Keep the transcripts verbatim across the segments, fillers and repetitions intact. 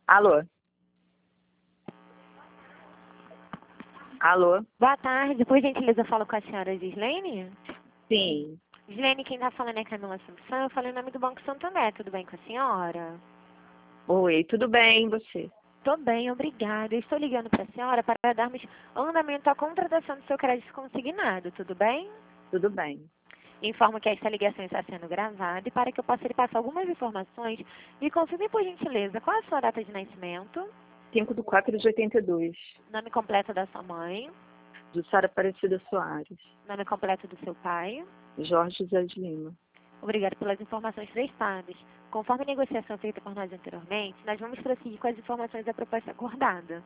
Alô? Alô? Boa tarde, por gentileza eu falo com a senhora Gislene? Sim. Gislene, quem está falando é Camila Assunção, eu falo em nome do Banco Santander, tudo bem com a senhora? Oi, tudo bem, e você? Tô bem, obrigada. Eu estou ligando para a senhora para darmos andamento à contratação do seu crédito consignado, tudo bem? Tudo bem. Informo que esta ligação está sendo gravada e para que eu possa lhe passar algumas informações, me confirme por gentileza qual é a sua data de nascimento, cinco de quatro de oitenta e dois, nome completo da sua mãe, do Sara Aparecida Soares, nome completo do seu pai. Jorge José de Lima. Obrigada pelas informações prestadas. Conforme a negociação feita por nós anteriormente, nós vamos prosseguir com as informações da proposta acordada.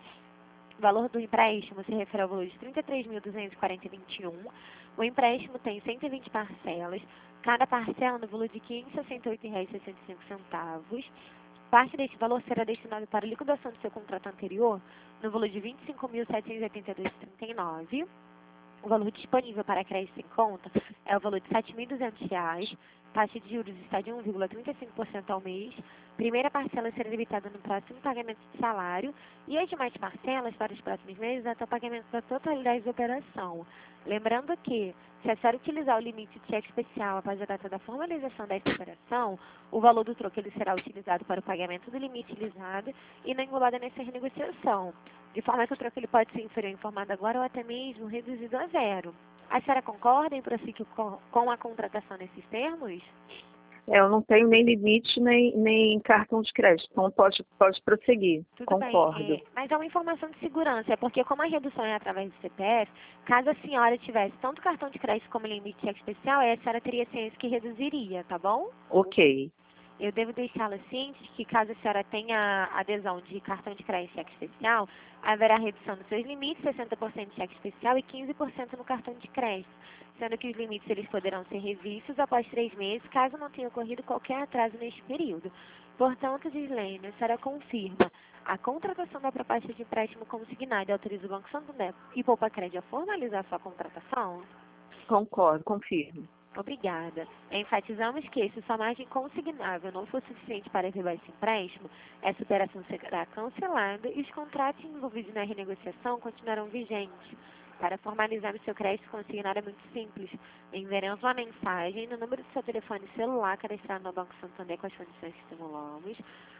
O valor do empréstimo se refere ao valor de trinta e três mil duzentos e quarenta e vinte e um. O empréstimo tem cento e vinte parcelas, cada parcela no valor de quinhentos e sessenta e oito reais e sessenta e cinco centavos. Parte deste valor será destinado para a liquidação do seu contrato anterior, no valor de vinte e cinco mil setecentos e oitenta e dois reais e trinta e nove centavos. O valor disponível para crédito em conta é o valor de sete mil e duzentos reais. Taxa de juros está de um vírgula trinta e cinco por cento ao mês. Primeira parcela será debitada no próximo pagamento de salário e as demais parcelas para os próximos meses até o pagamento da totalidade da operação. Lembrando que, se a senhora utilizar o limite de cheque especial após a data da formalização desta operação, o valor do troco ele será utilizado para o pagamento do limite utilizado e não engolado nessa renegociação, de forma que o troco ele pode ser inferior informado agora ou até mesmo reduzido a zero. A senhora concorda em prosseguir com com a contratação nesses termos? É, eu não tenho nem limite, nem, nem cartão de crédito, então pode, pode prosseguir. Tudo Concordo. bem, é, mas é uma informação de segurança, é porque como a redução é através do C P F, caso a senhora tivesse tanto cartão de crédito como limite de cheque especial, aí a senhora teria ciência que reduziria, tá bom? Ok. Eu devo deixá-la ciente de que caso a senhora tenha adesão de cartão de crédito e cheque especial, haverá redução dos seus limites, sessenta por cento de cheque especial e quinze por cento no cartão de crédito, sendo que os limites eles poderão ser revistos após três meses, caso não tenha ocorrido qualquer atraso neste período. Portanto, Gislene, a senhora confirma a contratação da proposta de empréstimo consignado e autoriza o Banco Santander e Poupa Crédito a formalizar sua contratação? Concordo, confirmo. Obrigada. Enfatizamos que, se sua margem consignável não for suficiente para relevar esse empréstimo, essa operação será cancelada e os contratos envolvidos na renegociação continuarão vigentes. Para formalizar o seu crédito consignado é muito simples. Enviaremos uma mensagem no número do seu telefone celular cadastrado no Banco Santander com as condições que simulamos,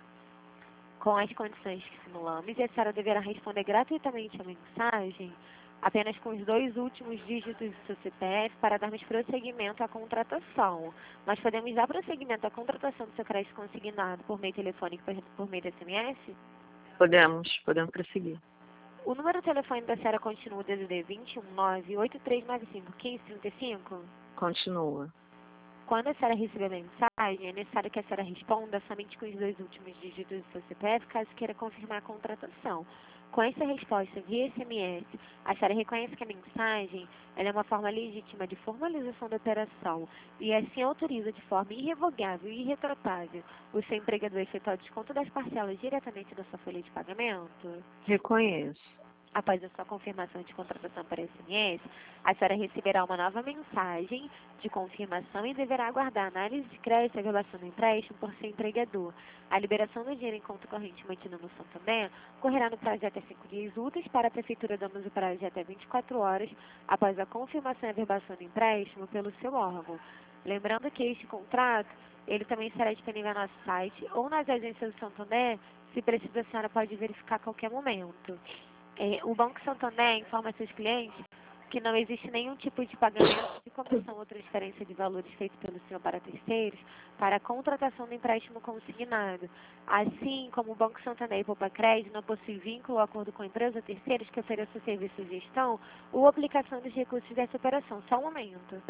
com as condições que simulamos, e a senhora deverá responder gratuitamente a mensagem apenas com os dois últimos dígitos do seu C P F para darmos prosseguimento à contratação. Nós podemos dar prosseguimento à contratação do seu crédito consignado por meio telefônico e por meio de S M S? Podemos, podemos prosseguir. O número de telefone da senhora continua o D D D vinte e um, nove oito três nove cinco, um cinco três cinco? Continua. Quando a senhora receber a mensagem, é necessário que a senhora responda somente com os dois últimos dígitos do seu C P F, caso queira confirmar a contratação. Com essa resposta via S M S, a senhora reconhece que a mensagem ela é uma forma legítima de formalização da operação e assim autoriza de forma irrevogável e irretratável o seu empregador a efetuar o desconto das parcelas diretamente da sua folha de pagamento? Reconheço. Após a sua confirmação de contratação para S M S, a senhora receberá uma nova mensagem de confirmação e deverá aguardar a análise de crédito e a violação do empréstimo por seu empregador. A liberação do dinheiro em conta corrente mantida no Santander ocorrerá no prazo de até cinco dias úteis. Para a Prefeitura damos o prazo de até vinte e quatro horas após a confirmação e a verbação do empréstimo pelo seu órgão. Lembrando que este contrato, ele também será disponível no nosso site ou nas agências do Santander, se precisa a senhora pode verificar a qualquer momento. É, o Banco Santander informa seus clientes que não existe nenhum tipo de pagamento de comissão ou transferência de valores feito pelo senhor para terceiros para a contratação do empréstimo consignado. Assim como o Banco Santander e Poupa Crédito não possui vínculo ou acordo com empresas terceiras que ofereçam serviços de gestão ou aplicação dos recursos dessa operação. Só um momento.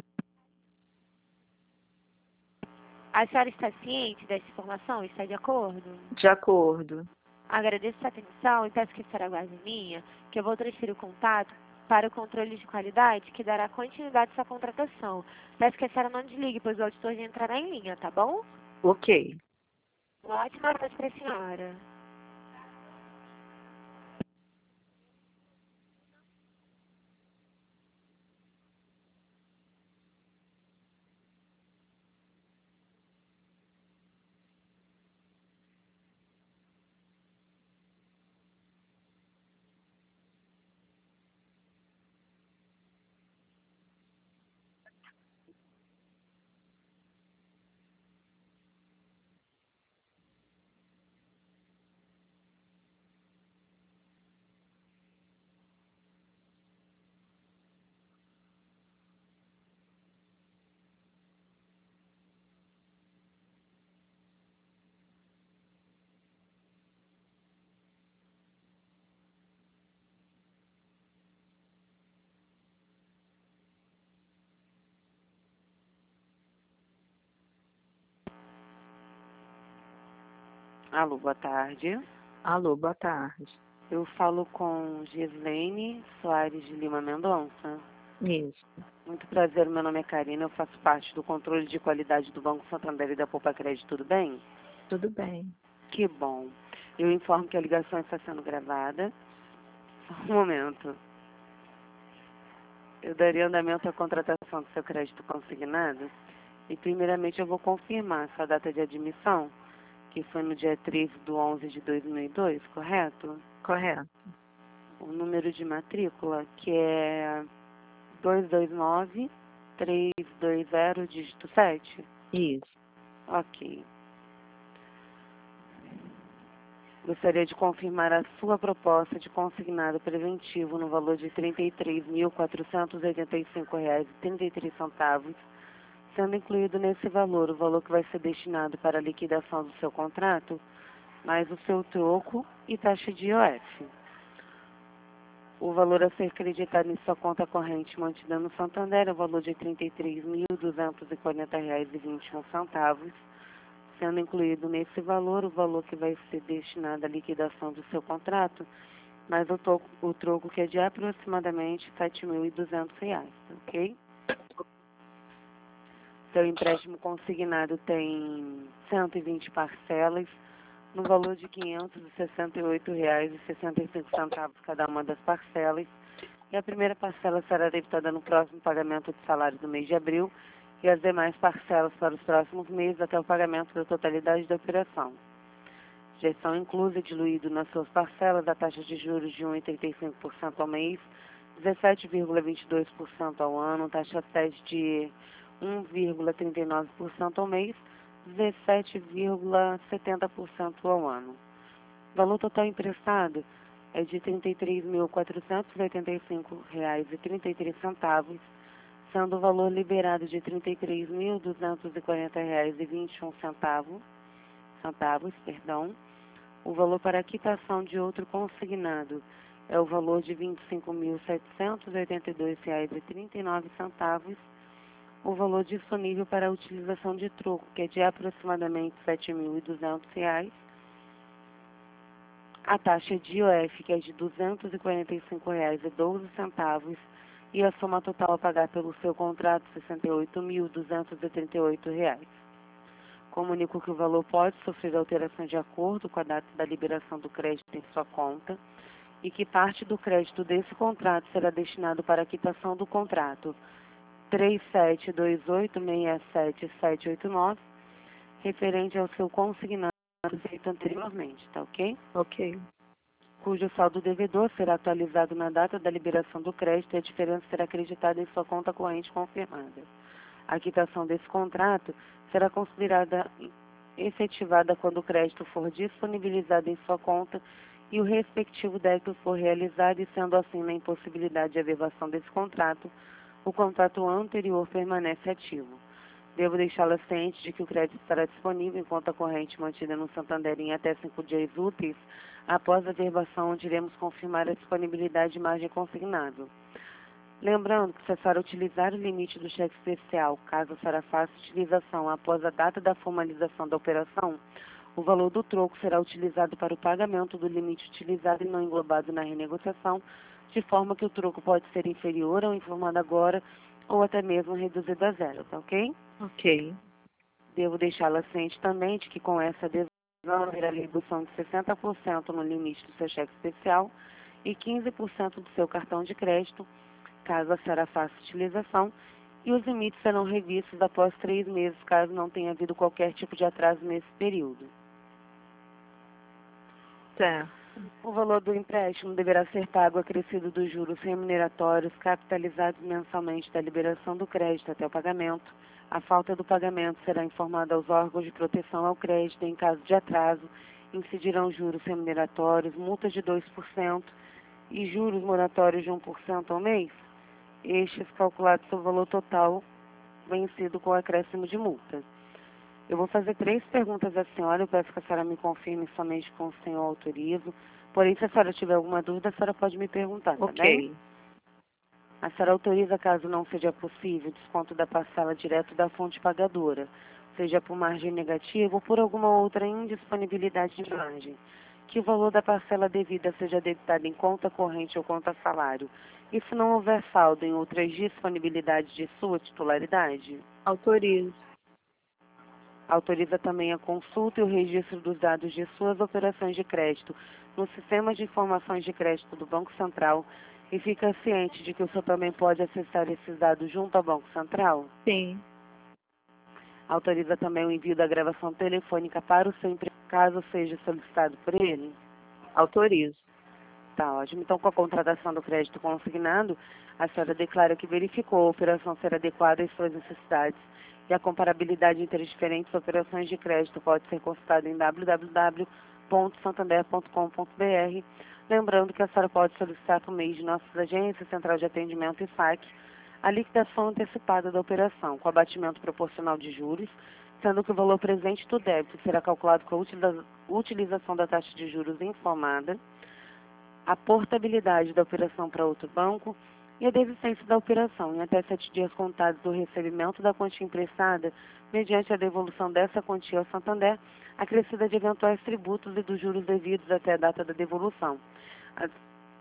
A senhora está ciente dessa informação? Está de acordo? De acordo. Agradeço sua atenção e peço que a senhora aguarde em linha, que eu vou transferir o contato para o controle de qualidade, que dará continuidade à sua contratação. Peço que a senhora não desligue, pois o auditor já entrará em linha, tá bom? Ok. Uma ótima tarde para a senhora. Alô, boa tarde. Alô, boa tarde. Eu falo com Gislaine Soares de Lima Mendonça. Isso. Muito prazer, meu nome é Karina, eu faço parte do controle de qualidade do Banco Santander e da Poupa Crédito, tudo bem? Tudo bem. Que bom. Eu informo que a ligação está sendo gravada. Só um momento. Eu daria andamento à contratação do seu crédito consignado e primeiramente eu vou confirmar sua data de admissão, que foi no dia treze de onze de dois mil e dois, correto? Correto. O número de matrícula, que é dois dois nove, três dois zero, dígito sete? Isso. Ok. Gostaria de confirmar a sua proposta de consignado preventivo no valor de trinta e três mil, quatrocentos e oitenta e cinco reais e trinta e três centavos, sendo incluído nesse valor o valor que vai ser destinado para a liquidação do seu contrato, mais o seu troco e taxa de I O F. O valor a ser creditado em sua conta corrente mantida no Santander é o valor de trinta e três mil, duzentos e quarenta reais e vinte e um centavos, sendo incluído nesse valor o valor que vai ser destinado à liquidação do seu contrato, mais o, to o troco que é de aproximadamente sete mil e duzentos reais, ok? Seu empréstimo consignado tem cento e vinte parcelas, no valor de quinhentos e sessenta e oito reais e sessenta e cinco centavos cada uma das parcelas, e a primeira parcela será debitada no próximo pagamento de salário do mês de abril, e as demais parcelas para os próximos meses até o pagamento da totalidade da operação. Já estão inclusas e diluído nas suas parcelas a taxa de juros de um vírgula trinta e cinco por cento ao mês, dezessete vírgula vinte e dois por cento ao ano, taxa sete de um vírgula trinta e nove por cento ao mês, dezessete vírgula setenta por cento ao ano. O valor total emprestado é de trinta e três mil, quatrocentos e oitenta e cinco reais e trinta e três centavos, sendo o valor liberado de trinta e três mil, duzentos e quarenta reais e vinte e um centavos, centavos, perdão. O valor para a quitação de outro consignado é o valor de vinte e cinco mil, setecentos e oitenta e dois reais e trinta e nove centavos. O valor disponível para a utilização de troco, que é de aproximadamente sete mil e duzentos reais. A taxa de I O F, que é de duzentos e quarenta e cinco reais e doze centavos. E a soma total a pagar pelo seu contrato, sessenta e oito mil, duzentos e trinta e oito reais. Comunico que o valor pode sofrer alteração de acordo com a data da liberação do crédito em sua conta e que parte do crédito desse contrato será destinado para a quitação do contrato três sete dois oito, seis sete sete oito nove, referente ao seu consignado feito anteriormente, tá ok? Ok. Cujo saldo devedor será atualizado na data da liberação do crédito e a diferença será acreditada em sua conta corrente confirmada. A quitação desse contrato será considerada efetivada quando o crédito for disponibilizado em sua conta e o respectivo débito for realizado, e sendo assim na impossibilidade de averbação desse contrato, o contrato anterior permanece ativo. Devo deixá-la ciente de que o crédito estará disponível em conta corrente mantida no Santander em até cinco dias úteis após a averbação, onde iremos confirmar a disponibilidade de margem consignado. Lembrando que, se a senhora utilizar o limite do cheque especial, caso a senhora faça utilização após a data da formalização da operação, o valor do troco será utilizado para o pagamento do limite utilizado e não englobado na renegociação, de forma que o troco pode ser inferior ao informado agora ou até mesmo reduzido a zero, tá ok? Ok. Devo deixá-la ciente também de que com essa adesão haverá redução de sessenta por cento no limite do seu cheque especial e quinze por cento do seu cartão de crédito, caso a senhora faça utilização, e os limites serão revistos após três meses, caso não tenha havido qualquer tipo de atraso nesse período. Certo. O valor do empréstimo deverá ser pago acrescido dos juros remuneratórios capitalizados mensalmente da liberação do crédito até o pagamento. A falta do pagamento será informada aos órgãos de proteção ao crédito. Em caso de atraso, incidirão juros remuneratórios, multa de dois por cento e juros moratórios de um por cento ao mês, estes calculados sobre o valor total vencido com acréscimo de multa. Eu vou fazer três perguntas à senhora, eu peço que a senhora me confirme somente com o senhor autorizo. Porém, se a senhora tiver alguma dúvida, a senhora pode me perguntar, tá bem? Ok. A senhora autoriza, caso não seja possível, desconto da parcela direto da fonte pagadora, seja por margem negativa ou por alguma outra indisponibilidade de margem, que o valor da parcela devida seja debitado em conta corrente ou conta salário, e se não houver saldo em outras disponibilidades de sua titularidade? Autorizo. Autoriza também a consulta e o registro dos dados de suas operações de crédito no Sistema de Informações de Crédito do Banco Central e fica ciente de que o senhor também pode acessar esses dados junto ao Banco Central? Sim. Autoriza também o envio da gravação telefônica para o seu emprego, caso seja solicitado por ele? Autorizo. Tá ótimo. Então, com a contratação do crédito consignado, a senhora declara que verificou a operação ser adequada às suas necessidades e a comparabilidade entre as diferentes operações de crédito pode ser consultada em w w w ponto santander ponto com ponto b r. Lembrando que a senhora pode solicitar por meio de nossas agências, Central de Atendimento e S A C, a liquidação antecipada da operação, com abatimento proporcional de juros, sendo que o valor presente do débito será calculado com a utilização da taxa de juros informada, a portabilidade da operação para outro banco e a desistência da operação em até sete dias contados do recebimento da quantia emprestada, mediante a devolução dessa quantia ao Santander, acrescida de eventuais tributos e dos juros devidos até a data da devolução. A,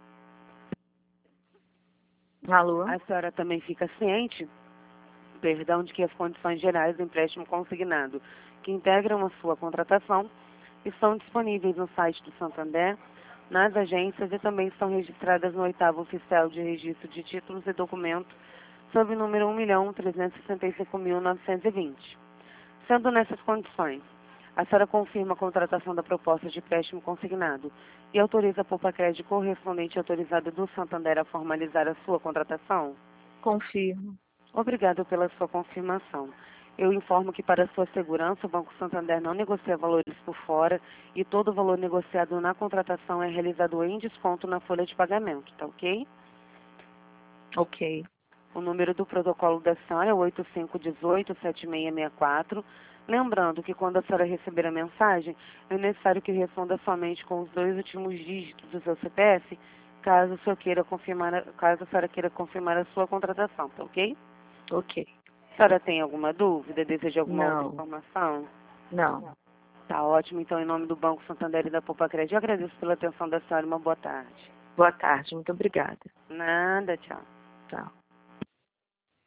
Alô? a senhora também fica ciente, perdão, de que as condições gerais do empréstimo consignado que integram a sua contratação estão disponíveis no site do Santander, nas agências e também estão registradas no oitavo Oficial de Registro de Títulos e Documentos, sob o número um milhão trezentos e sessenta e cinco mil novecentos e vinte. Sendo nessas condições, a senhora confirma a contratação da proposta de empréstimo consignado e autoriza a Poupa-Crédito correspondente autorizada do Santander a formalizar a sua contratação? Confirmo. Obrigado pela sua confirmação. Eu informo que, para sua segurança, o Banco Santander não negocia valores por fora e todo o valor negociado na contratação é realizado em desconto na folha de pagamento, tá ok? Ok. O número do protocolo da senhora é oito cinco um oito, sete seis seis quatro. Lembrando que, quando a senhora receber a mensagem, é necessário que responda somente com os dois últimos dígitos do seu C P F, caso a senhora queira confirmar, a- caso a senhora queira confirmar a sua contratação, tá ok? Ok. A senhora tem alguma dúvida? Deseja alguma Não. outra informação? Não. Tá ótimo. Então, em nome do Banco Santander e da Poupa-Crédito, eu agradeço pela atenção da senhora e uma boa tarde. Boa tarde. Muito obrigada. Nada, tchau. Tchau.